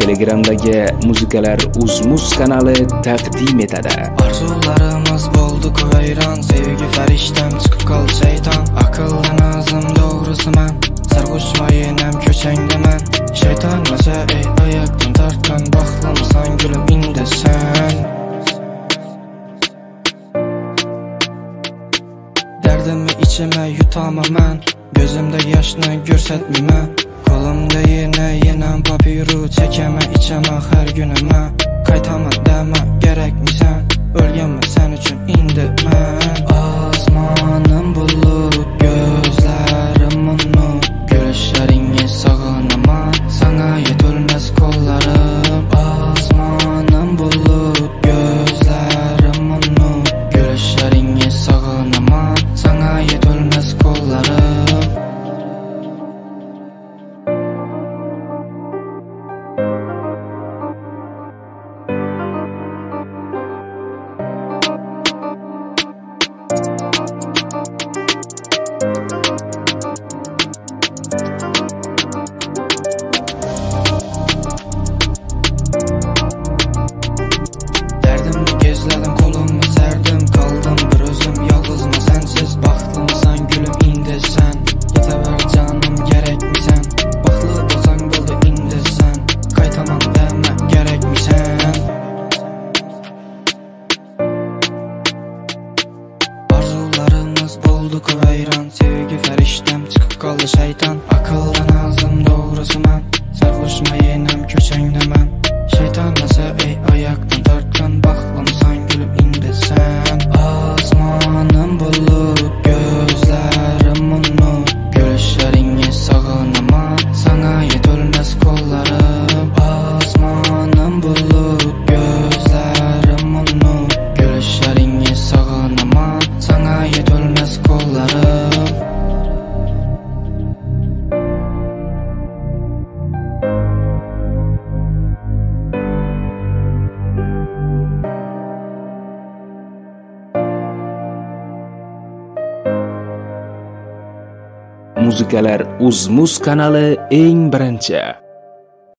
Telegramdagi Muzikalar Uz-Muz kanali taqdim etadi. Arzularimiz bo'ldi vayron, sevgi farishtam chiqib qoldi shayton. Aqldan azim doğrusuman, sarg'ushmayinam ko'changdaman. Shayton masa ey oyoqdan tortgan, baxtlamasan gulim indasan. Dardimni ichima yutaman, gözümdagi yoshni ko'rsatmayman. Qo'limda yenam papiru chekaman, ichaman har kunima. Qaytaman dama kerakmisan, o'lganman sen uchun endi men. Osmonim bulut, gözlarim munib, ko'rishlaringga sog'inaman, sana yetolmas qo'llarim. Osmonim bulut, gözlarim munib, ko'rishlaringga sog'inaman, sana yetolmas qo'llarim. Derdimni gözledim, kolumni serdim, kaldım bir özüm yalnızma sensiz. Baxtlımsan gülüm indi sen, yetaver canım gerekmisan. Baxtlı bo'lsang bo'ldi indi sen, qaytaman dema kerakmisan. Arzularimiz bo'ldi vayron, sevgi farishtam chiqib qoldi shayton. Aqldan azim doğrusuman, sarg'ushmayinam ko'changdaman. Shayton esa ey oyoqdan tortgan, baxtlamasan gulib indasan. Osmonim bulut, gözlarim munib, ko'rishlaringga sog'inaman, sana yetolmas qo'llarim. Osmonim bulut, gözlarim munib, ko'rishlaringga sog'inaman, sana yetolmas qo'llarim. Muzikalar Uz-Muz kanali eng birinchi